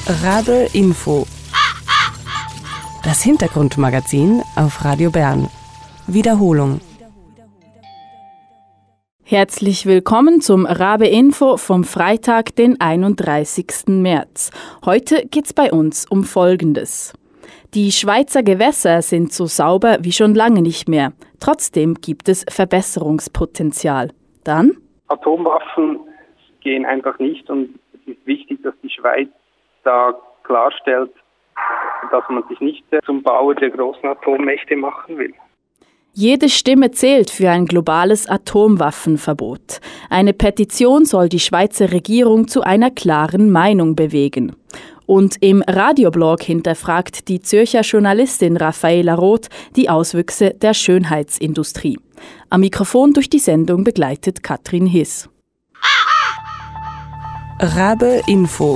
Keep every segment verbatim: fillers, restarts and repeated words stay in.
Rabe Info. Das Hintergrundmagazin auf Radio Bern. Wiederholung. Herzlich willkommen zum Rabe Info vom Freitag, den einunddreißigsten März. Heute geht's bei uns um Folgendes. Die Schweizer Gewässer sind so sauber wie schon lange nicht mehr. Trotzdem gibt es Verbesserungspotenzial. Dann? Atomwaffen gehen einfach nicht und es ist wichtig, dass die Schweiz da klarstellt, dass man sich nicht zum Bauer der großen Atommächte machen will. Jede Stimme zählt für ein globales Atomwaffenverbot. Eine Petition soll die Schweizer Regierung zu einer klaren Meinung bewegen. Und im Radioblog hinterfragt die Zürcher Journalistin Raffaela Roth die Auswüchse der Schönheitsindustrie. Am Mikrofon durch die Sendung begleitet Katrin Hiss. Rabe Info.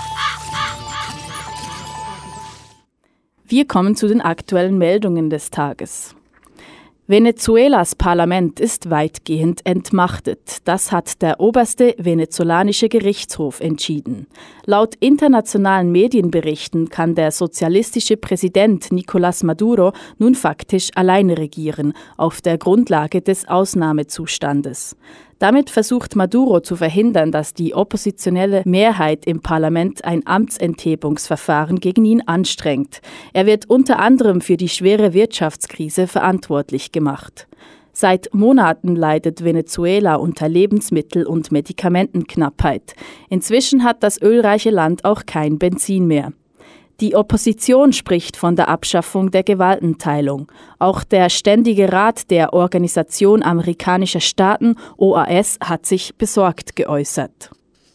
Wir kommen zu den aktuellen Meldungen des Tages. Venezuelas Parlament ist weitgehend entmachtet. Das hat der oberste venezolanische Gerichtshof entschieden. Laut internationalen Medienberichten kann der sozialistische Präsident Nicolás Maduro nun faktisch alleine regieren, auf der Grundlage des Ausnahmezustandes. Damit versucht Maduro zu verhindern, dass die oppositionelle Mehrheit im Parlament ein Amtsenthebungsverfahren gegen ihn anstrengt. Er wird unter anderem für die schwere Wirtschaftskrise verantwortlich gemacht. Seit Monaten leidet Venezuela unter Lebensmittel- und Medikamentenknappheit. Inzwischen hat das ölreiche Land auch kein Benzin mehr. Die Opposition spricht von der Abschaffung der Gewaltenteilung. Auch der Ständige Rat der Organisation amerikanischer Staaten, O A S, hat sich besorgt geäußert.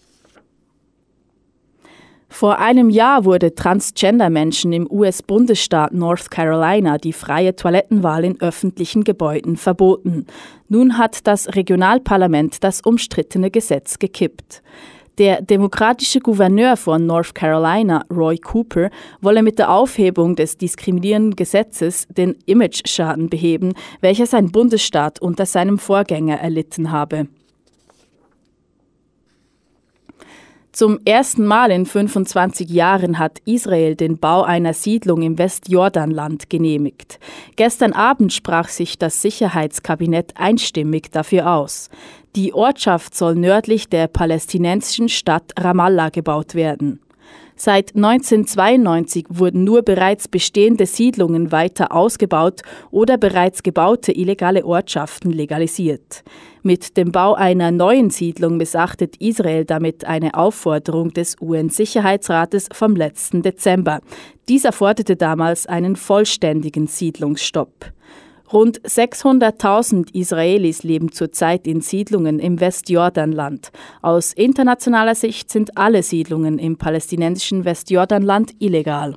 Vor einem Jahr wurde Transgender-Menschen im U S-Bundesstaat North Carolina die freie Toilettenwahl in öffentlichen Gebäuden verboten. Nun hat das Regionalparlament das umstrittene Gesetz gekippt. Der demokratische Gouverneur von North Carolina, Roy Cooper, wolle mit der Aufhebung des diskriminierenden Gesetzes den Imageschaden beheben, welcher sein Bundesstaat unter seinem Vorgänger erlitten habe. Zum ersten Mal in fünfundzwanzig Jahren hat Israel den Bau einer Siedlung im Westjordanland genehmigt. Gestern Abend sprach sich das Sicherheitskabinett einstimmig dafür aus. Die Ortschaft soll nördlich der palästinensischen Stadt Ramallah gebaut werden. Seit neunzehnhundertzweiundneunzig wurden nur bereits bestehende Siedlungen weiter ausgebaut oder bereits gebaute illegale Ortschaften legalisiert. Mit dem Bau einer neuen Siedlung missachtet Israel damit eine Aufforderung des U N-Sicherheitsrates vom letzten Dezember. Dieser forderte damals einen vollständigen Siedlungsstopp. Rund sechshunderttausend Israelis leben zurzeit in Siedlungen im Westjordanland. Aus internationaler Sicht sind alle Siedlungen im palästinensischen Westjordanland illegal.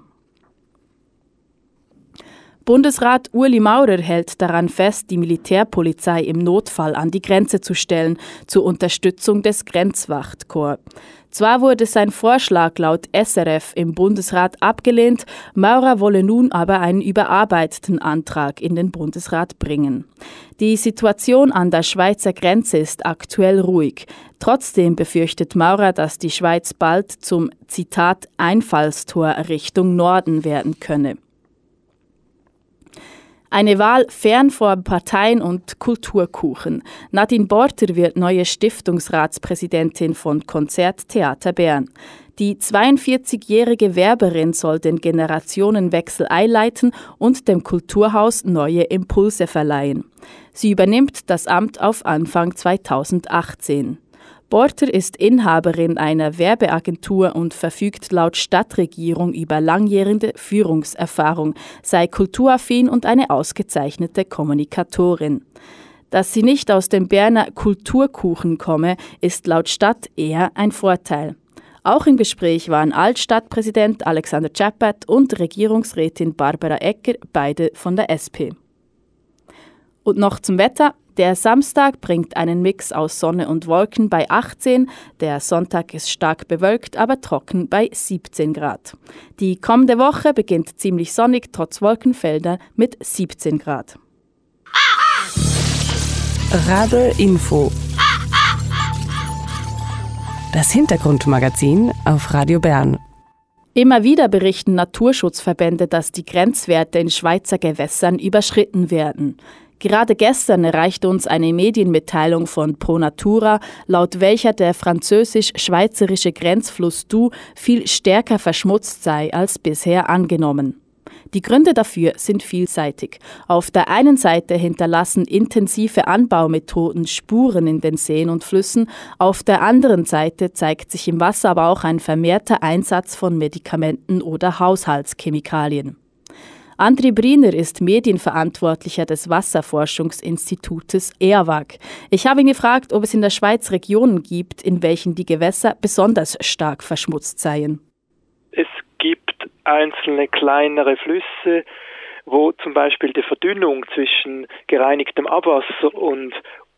Bundesrat Ueli Maurer hält daran fest, die Militärpolizei im Notfall an die Grenze zu stellen, zur Unterstützung des Grenzwachtkorps. Zwar wurde sein Vorschlag laut S R F im Bundesrat abgelehnt, Maurer wolle nun aber einen überarbeiteten Antrag in den Bundesrat bringen. Die Situation an der Schweizer Grenze ist aktuell ruhig. Trotzdem befürchtet Maurer, dass die Schweiz bald zum, Zitat, Einfallstor Richtung Norden werden könne. Eine Wahl fern vor Parteien und Kulturkuchen. Nadine Borter wird neue Stiftungsratspräsidentin von Konzert Theater Bern. Die zweiundvierzigjährige Werberin soll den Generationenwechsel einleiten und dem Kulturhaus neue Impulse verleihen. Sie übernimmt das Amt auf Anfang zweitausendachtzehn. Borter ist Inhaberin einer Werbeagentur und verfügt laut Stadtregierung über langjährige Führungserfahrung, sei kulturaffin und eine ausgezeichnete Kommunikatorin. Dass sie nicht aus dem Berner Kulturkuchen komme, ist laut Stadt eher ein Vorteil. Auch im Gespräch waren Altstadtpräsident Alexander Czapat und Regierungsrätin Barbara Egger, beide von der S P. Und noch zum Wetter. Der Samstag bringt einen Mix aus Sonne und Wolken bei achtzehn, der Sonntag ist stark bewölkt, aber trocken bei siebzehn Grad. Die kommende Woche beginnt ziemlich sonnig, trotz Wolkenfelder, mit siebzehn Grad. Rabe Info. Das Hintergrundmagazin auf Radio Bern. Immer wieder berichten Naturschutzverbände, dass die Grenzwerte in Schweizer Gewässern überschritten werden. Gerade gestern erreichte uns eine Medienmitteilung von Pro Natura, laut welcher der französisch-schweizerische Grenzfluss Doubs viel stärker verschmutzt sei als bisher angenommen. Die Gründe dafür sind vielseitig. Auf der einen Seite hinterlassen intensive Anbaumethoden Spuren in den Seen und Flüssen, auf der anderen Seite zeigt sich im Wasser aber auch ein vermehrter Einsatz von Medikamenten oder Haushaltschemikalien. André Briner ist Medienverantwortlicher des Wasserforschungsinstitutes E A W A G. Ich habe ihn gefragt, ob es in der Schweiz Regionen gibt, in welchen die Gewässer besonders stark verschmutzt seien. Es gibt einzelne kleinere Flüsse, wo zum Beispiel die Verdünnung zwischen gereinigtem Abwasser und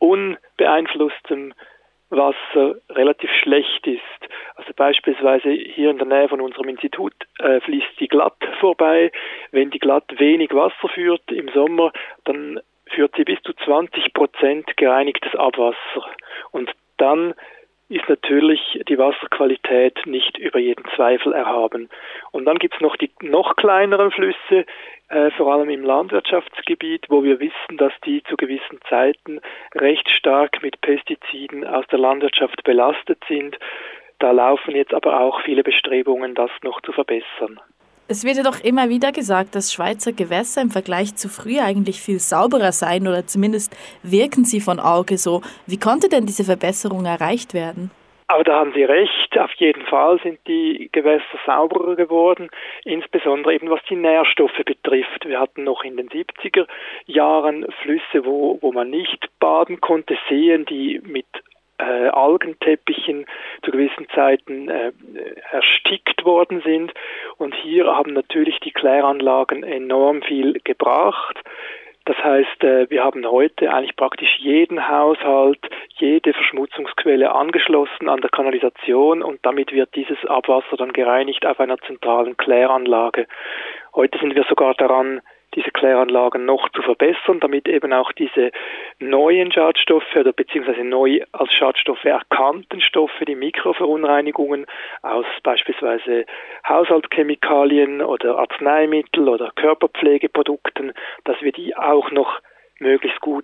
unbeeinflusstem Wasser relativ schlecht ist. Also beispielsweise hier in der Nähe von unserem Institut äh, fließt die Glatt vorbei. Wenn die Glatt wenig Wasser führt im Sommer, dann führt sie bis zu zwanzig Prozent gereinigtes Abwasser. Und dann ist natürlich die Wasserqualität nicht über jeden Zweifel erhaben. Und dann gibt es noch die noch kleineren Flüsse, äh, vor allem im Landwirtschaftsgebiet, wo wir wissen, dass die zu gewissen Zeiten recht stark mit Pestiziden aus der Landwirtschaft belastet sind. Da laufen jetzt aber auch viele Bestrebungen, das noch zu verbessern. Es wird ja doch immer wieder gesagt, dass Schweizer Gewässer im Vergleich zu früher eigentlich viel sauberer seien oder zumindest wirken sie von Auge so. Wie konnte denn diese Verbesserung erreicht werden? Aber da haben Sie recht, auf jeden Fall sind die Gewässer sauberer geworden, insbesondere eben was die Nährstoffe betrifft. Wir hatten noch in den siebziger Jahren Flüsse, wo, wo man nicht baden konnte, Seen, die mit Äh, Algenteppichen zu gewissen Zeiten äh, erstickt worden sind. Und hier haben natürlich die Kläranlagen enorm viel gebracht. Das heißt, äh, wir haben heute eigentlich praktisch jeden Haushalt, jede Verschmutzungsquelle angeschlossen an der Kanalisation und damit wird dieses Abwasser dann gereinigt auf einer zentralen Kläranlage. Heute sind wir sogar daran, diese Kläranlagen noch zu verbessern, damit eben auch diese neuen Schadstoffe oder beziehungsweise neu als Schadstoffe erkannten Stoffe, die Mikroverunreinigungen aus beispielsweise Haushaltschemikalien oder Arzneimittel oder Körperpflegeprodukten, dass wir die auch noch möglichst gut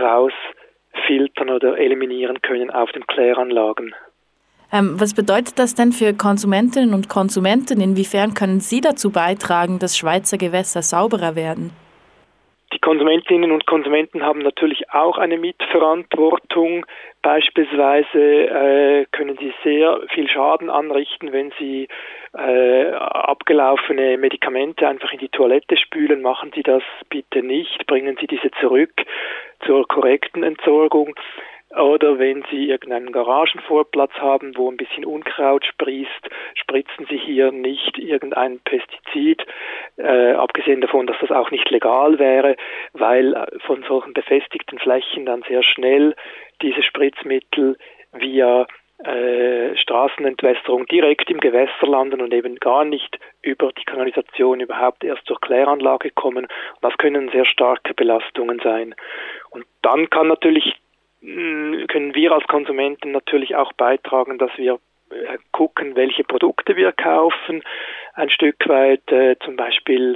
rausfiltern oder eliminieren können auf den Kläranlagen. Ähm, was bedeutet das denn für Konsumentinnen und Konsumenten? Inwiefern können Sie dazu beitragen, dass Schweizer Gewässer sauberer werden? Die Konsumentinnen und Konsumenten haben natürlich auch eine Mitverantwortung. Beispielsweise äh, können sie sehr viel Schaden anrichten, wenn sie äh, abgelaufene Medikamente einfach in die Toilette spülen. Machen Sie das bitte nicht. Bringen Sie diese zurück zur korrekten Entsorgung. Oder wenn Sie irgendeinen Garagenvorplatz haben, wo ein bisschen Unkraut sprießt, spritzen Sie hier nicht irgendein Pestizid, äh, abgesehen davon, dass das auch nicht legal wäre, weil von solchen befestigten Flächen dann sehr schnell diese Spritzmittel via äh, Straßenentwässerung direkt im Gewässer landen und eben gar nicht über die Kanalisation überhaupt erst zur Kläranlage kommen. Und das können sehr starke Belastungen sein. Und dann kann natürlich können wir als Konsumenten natürlich auch beitragen, dass wir gucken, welche Produkte wir kaufen, ein Stück weit äh, zum Beispiel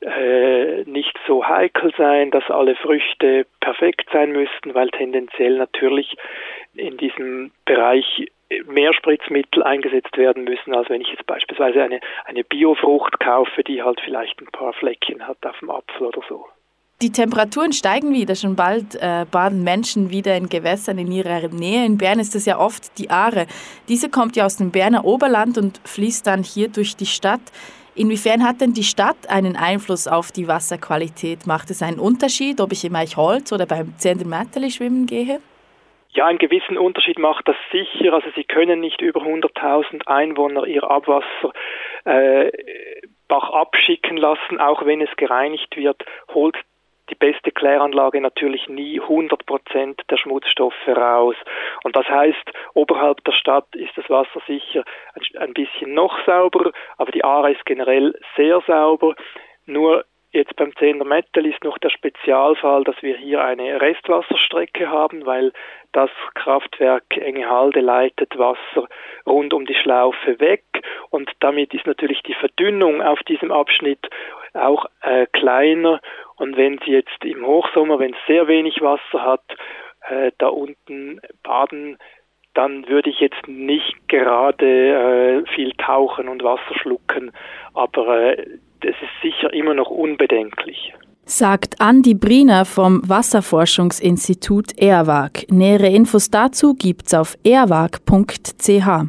äh, nicht so heikel sein, dass alle Früchte perfekt sein müssten, weil tendenziell natürlich in diesem Bereich mehr Spritzmittel eingesetzt werden müssen, als wenn ich jetzt beispielsweise eine, eine Biofrucht kaufe, die halt vielleicht ein paar Fleckchen hat auf dem Apfel oder so. Die Temperaturen steigen wieder. Schon bald äh, baden Menschen wieder in Gewässern in ihrer Nähe. In Bern ist es ja oft die Aare. Diese kommt ja aus dem Berner Oberland und fließt dann hier durch die Stadt. Inwiefern hat denn die Stadt einen Einfluss auf die Wasserqualität? Macht es einen Unterschied, ob ich im Eichholz oder beim Zedermätteli schwimmen gehe? Ja, einen gewissen Unterschied macht das sicher. Also Sie können nicht über hunderttausend Einwohner ihr Abwasser äh, Bach abschicken lassen, auch wenn es gereinigt wird, holt die beste Kläranlage natürlich nie hundert Prozent der Schmutzstoffe raus. Und das heißt, oberhalb der Stadt ist das Wasser sicher ein bisschen noch sauberer, aber die Aare ist generell sehr sauber. Nur jetzt beim Zedermätteli ist noch der Spezialfall, dass wir hier eine Restwasserstrecke haben, weil das Kraftwerk Engehalde leitet Wasser rund um die Schlaufe weg und damit ist natürlich die Verdünnung auf diesem Abschnitt auch äh, kleiner. Und wenn Sie jetzt im Hochsommer, wenn es sehr wenig Wasser hat, äh, da unten baden, dann würde ich jetzt nicht gerade äh, viel tauchen und Wasser schlucken, aber äh, das ist sicher immer noch unbedenklich. Sagt Andi Briner vom Wasserforschungsinstitut ERWAG. Nähere Infos dazu gibt's auf erwag punkt c h.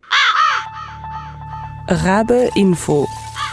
Rabe Info.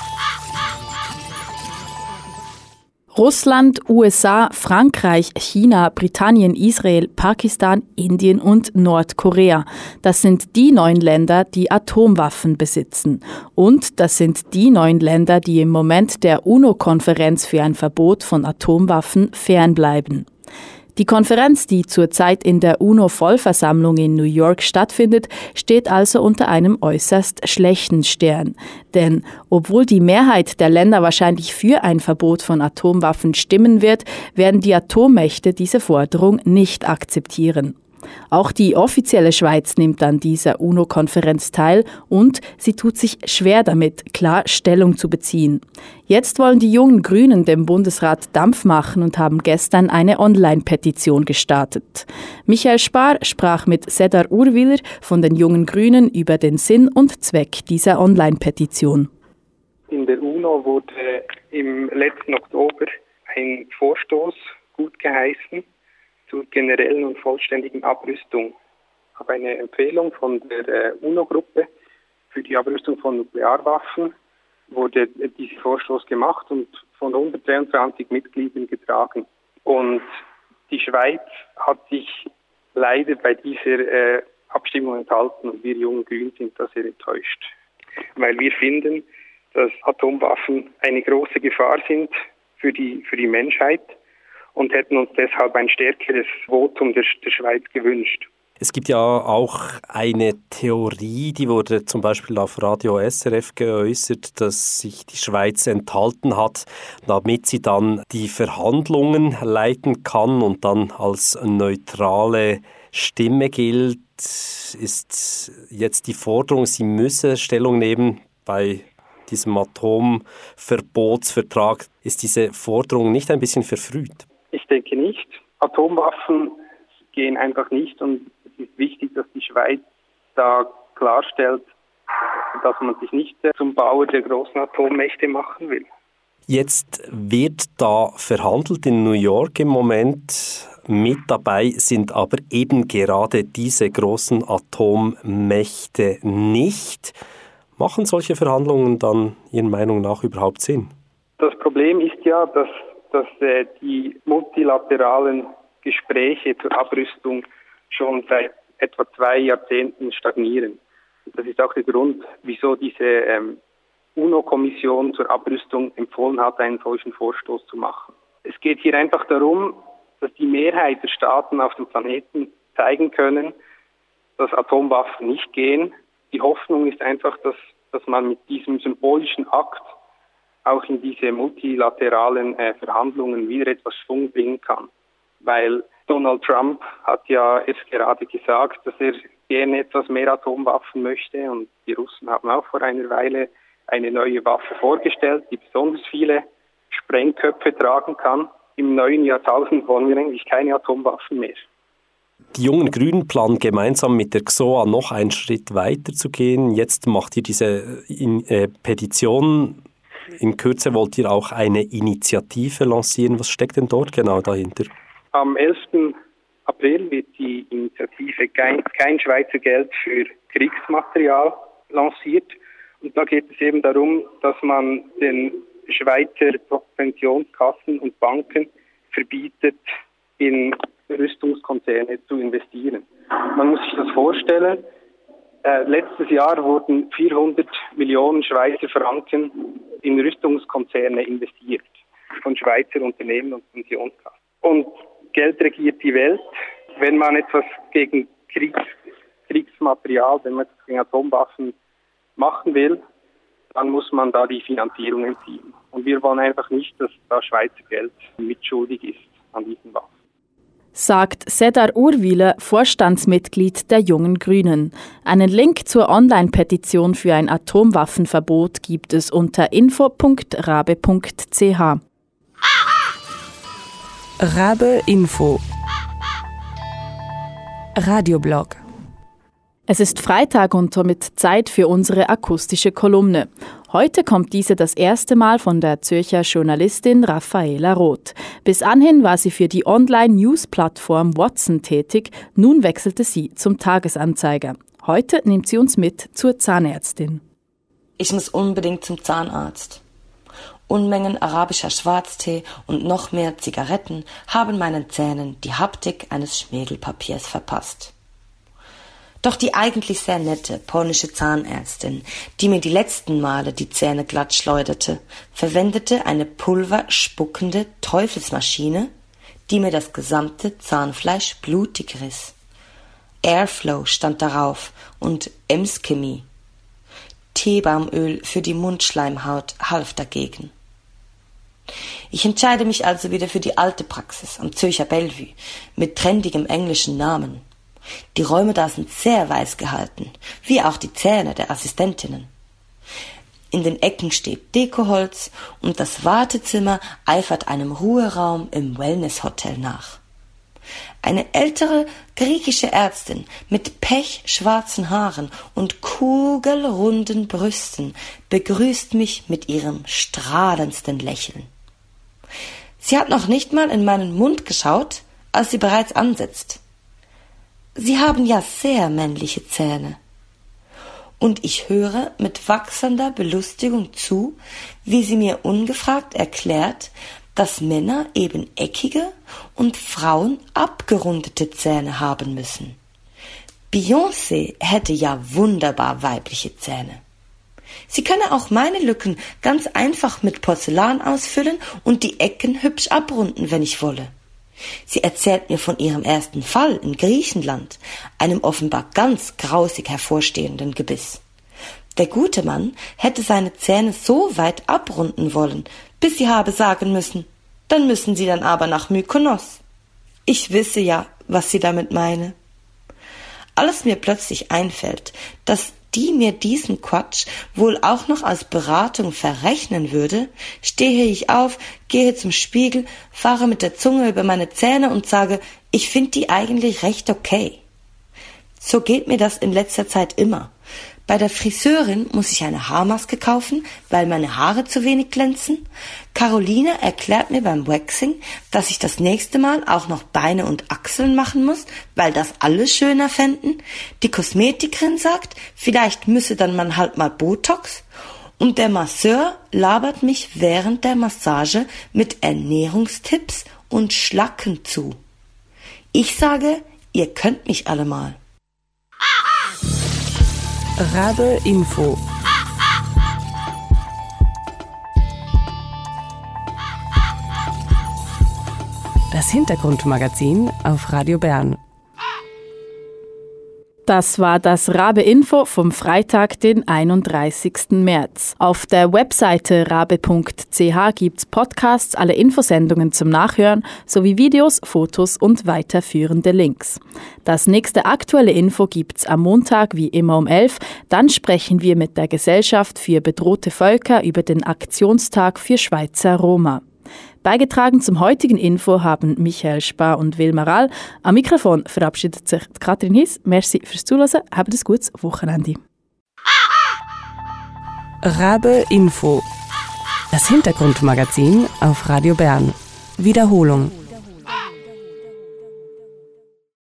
Russland, U S A, Frankreich, China, Britannien, Israel, Pakistan, Indien und Nordkorea. Das sind die neun Länder, die Atomwaffen besitzen. Und das sind die neun Länder, die im Moment der UNO-Konferenz für ein Verbot von Atomwaffen fernbleiben. Die Konferenz, die zurzeit in der UNO-Vollversammlung in New York stattfindet, steht also unter einem äußerst schlechten Stern. Denn obwohl die Mehrheit der Länder wahrscheinlich für ein Verbot von Atomwaffen stimmen wird, werden die Atommächte diese Forderung nicht akzeptieren. Auch die offizielle Schweiz nimmt an dieser UNO-Konferenz teil und sie tut sich schwer damit, klar Stellung zu beziehen. Jetzt wollen die jungen Grünen dem Bundesrat Dampf machen und haben gestern eine Online-Petition gestartet. Michael Spar sprach mit Sedar Urwiller von den jungen Grünen über den Sinn und Zweck dieser Online-Petition. In der UNO wurde im letzten Oktober ein Vorstoß gutgeheißen zur generellen und vollständigen Abrüstung. Ich habe eine Empfehlung von der äh, UNO-Gruppe für die Abrüstung von Nuklearwaffen, wurde äh, dieser Vorstoß gemacht und von hundertdreiundzwanzig Mitgliedern getragen. Und die Schweiz hat sich leider bei dieser äh, Abstimmung enthalten und wir jungen Grünen sind da sehr enttäuscht. Weil wir finden, dass Atomwaffen eine große Gefahr sind für die, für die Menschheit. Und hätten uns deshalb ein stärkeres Votum der, der Schweiz gewünscht. Es gibt ja auch eine Theorie, die wurde zum Beispiel auf Radio S R F geäußert, dass sich die Schweiz enthalten hat, damit sie dann die Verhandlungen leiten kann und dann als neutrale Stimme gilt. Ist jetzt die Forderung, sie müsse Stellung nehmen bei diesem Atomverbotsvertrag. Ist diese Forderung nicht ein bisschen verfrüht? Ich denke nicht. Atomwaffen gehen einfach nicht und es ist wichtig, dass die Schweiz da klarstellt, dass man sich nicht zum Bauer der großen Atommächte machen will. Jetzt wird da verhandelt in New York im Moment. Mit dabei sind aber eben gerade diese großen Atommächte nicht. Machen solche Verhandlungen dann Ihrer Meinung nach überhaupt Sinn? Das Problem ist ja, dass dass äh, die multilateralen Gespräche zur Abrüstung schon seit etwa zwei Jahrzehnten stagnieren. Das ist auch der Grund, wieso diese ähm, UNO-Kommission zur Abrüstung empfohlen hat, einen solchen Vorstoß zu machen. Es geht hier einfach darum, dass die Mehrheit der Staaten auf dem Planeten zeigen können, dass Atomwaffen nicht gehen. Die Hoffnung ist einfach, dass, dass man mit diesem symbolischen Akt auch in diese multilateralen äh, Verhandlungen wieder etwas Schwung bringen kann. Weil Donald Trump hat ja erst gerade gesagt, dass er gerne etwas mehr Atomwaffen möchte und die Russen haben auch vor einer Weile eine neue Waffe vorgestellt, die besonders viele Sprengköpfe tragen kann. Im neuen Jahrtausend wollen wir eigentlich keine Atomwaffen mehr. Die jungen Grünen planen gemeinsam mit der G S O A noch einen Schritt weiter zu gehen. Jetzt macht ihr diese äh, Petition. In Kürze wollt ihr auch eine Initiative lancieren. Was steckt denn dort genau dahinter? Am elften April wird die Initiative Kein, kein Schweizer Geld für Kriegsmaterial lanciert. Und da geht es eben darum, dass man den Schweizer Pensionskassen und Banken verbietet, in Rüstungskonzerne zu investieren. Man muss sich das vorstellen. Äh, letztes Jahr wurden vierhundert Millionen Schweizer Franken in Rüstungskonzerne investiert von Schweizer Unternehmen und Pensionskassen. Und Geld regiert die Welt. Wenn man etwas gegen Kriegs, Kriegsmaterial, wenn man etwas gegen Atomwaffen machen will, dann muss man da die Finanzierung entziehen. Und wir wollen einfach nicht, dass da Schweizer Geld mitschuldig ist an diesen Waffen. sagt Sedar Urwile, Vorstandsmitglied der Jungen Grünen. Einen Link zur Online-Petition für ein Atomwaffenverbot gibt es unter info punkt rabe punkt c h. Rabe Info Radioblog. Es ist Freitag und somit Zeit für unsere akustische Kolumne. Heute kommt diese das erste Mal von der Zürcher Journalistin Raffaela Roth. Bis anhin war sie für die Online-News-Plattform Watson tätig, nun wechselte sie zum Tagesanzeiger. Heute nimmt sie uns mit zur Zahnärztin. Ich muss unbedingt zum Zahnarzt. Unmengen arabischer Schwarztee und noch mehr Zigaretten haben meinen Zähnen die Haptik eines Schmirgelpapiers verpasst. Doch die eigentlich sehr nette polnische Zahnärztin, die mir die letzten Male die Zähne glatt schleuderte, verwendete eine pulverspuckende Teufelsmaschine, die mir das gesamte Zahnfleisch blutig riss. Airflow stand darauf und Ems-Chemie. Teebaumöl für die Mundschleimhaut half dagegen. Ich entscheide mich also wieder für die alte Praxis am Zürcher Bellevue mit trendigem englischen Namen. Die Räume da sind sehr weiß gehalten, wie auch die Zähne der Assistentinnen. In den Ecken steht Dekoholz und das Wartezimmer eifert einem Ruheraum im Wellness-Hotel nach. Eine ältere griechische Ärztin mit pechschwarzen Haaren und kugelrunden Brüsten begrüßt mich mit ihrem strahlendsten Lächeln. Sie hat noch nicht mal in meinen Mund geschaut, als sie bereits ansetzt. Sie haben ja sehr männliche Zähne. Und ich höre mit wachsender Belustigung zu, wie sie mir ungefragt erklärt, dass Männer eben eckige und Frauen abgerundete Zähne haben müssen. Beyoncé hätte ja wunderbar weibliche Zähne. Sie könne auch meine Lücken ganz einfach mit Porzellan ausfüllen und die Ecken hübsch abrunden, wenn ich wolle. Sie erzählt mir von ihrem ersten Fall in Griechenland, einem offenbar ganz grausig hervorstehenden Gebiss. Der gute Mann hätte seine Zähne so weit abrunden wollen, bis sie habe sagen müssen, dann müssen Sie dann aber nach Mykonos. Ich wisse ja, was sie damit meine. Als mir plötzlich einfällt, dass die mir diesen Quatsch wohl auch noch als Beratung verrechnen würde, stehe ich auf, gehe zum Spiegel, fahre mit der Zunge über meine Zähne und sage, ich finde die eigentlich recht okay. So geht mir das in letzter Zeit immer. Bei der Friseurin muss ich eine Haarmaske kaufen, weil meine Haare zu wenig glänzen. Caroline erklärt mir beim Waxing, dass ich das nächste Mal auch noch Beine und Achseln machen muss, weil das alle schöner fänden. Die Kosmetikerin sagt, vielleicht müsse dann man halt mal Botox. Und der Masseur labert mich während der Massage mit Ernährungstipps und Schlacken zu. Ich sage, ihr könnt mich alle mal. Rabe Info. Das Hintergrundmagazin auf Radio Bern. Das war das Rabe Info vom Freitag, den einunddreißigsten März. Auf der Webseite rabe punkt c h gibt's Podcasts, alle Infosendungen zum Nachhören sowie Videos, Fotos und weiterführende Links. Das nächste aktuelle Info gibt's am Montag wie immer um elf. Dann sprechen wir mit der Gesellschaft für bedrohte Völker über den Aktionstag für Schweizer Roma. Beigetragen zum heutigen Info haben Michael Spar und Wilmar Rall. Am Mikrofon verabschiedet sich Katrin Hiss. Merci fürs Zuhören. Habt ein gutes Wochenende. Rabe Info. Das Hintergrundmagazin auf Radio Bern. Wiederholung.